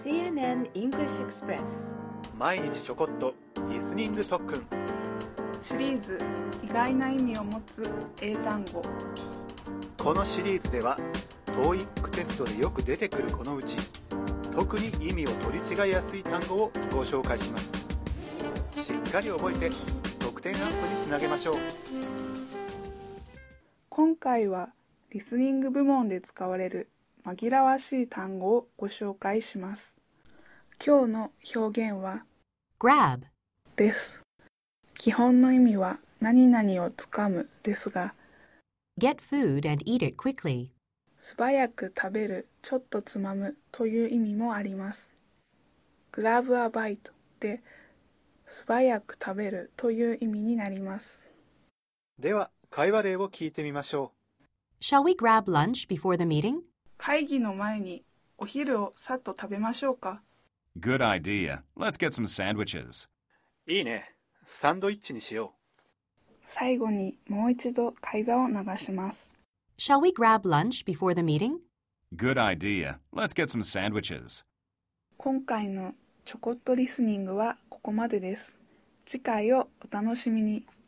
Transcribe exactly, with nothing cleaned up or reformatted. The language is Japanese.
シーエヌエヌ English Express 毎日ちょこっとリスニング特訓シリーズ意外な意味を持つ英単語。 このシリーズでは トーイック テストでよく出てくるこのうち特に意味を取り違いやすい単語をご紹介します。しっかり覚えて得点アップにつなげましょう。 今回はリスニング部門で使われる紛らわしい単語をご紹介します。今日の表現は grab です。基本の意味は何々をつかむですが、 get food and eat it quickly 素早く食べる、ちょっとつまむという意味もあります。grab a bite で素早く食べるという意味になります。 では会話例を聞いてみましょう。 Shall we grab lunch before the meeting? 会議の前にお昼をさっと食べましょうか。 Good idea. Let's get some sandwiches. いいね。サンドイッチにしよ最後にもう一度会話を流します。 Shall we grab lunch before the meeting? Good idea. Let's get some sandwiches. 今回のちょこっとリスニングはここまでです。次回をお楽しみに。